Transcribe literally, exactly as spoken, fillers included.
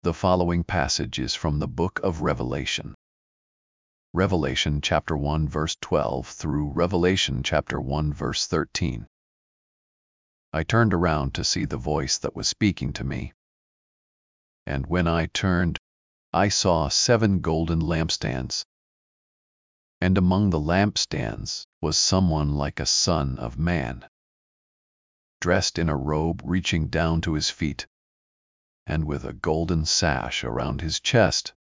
The following passage is from the book of Revelation. Revelation chapter one verse twelve through Revelation chapter one verse thirteen. I turned around to see the voice that was speaking to me. And when I turned, I saw seven golden lampstands. And among the lampstands was someone like a son of man, dressed in a robe reaching down to his feet, and with a golden sash around his chest.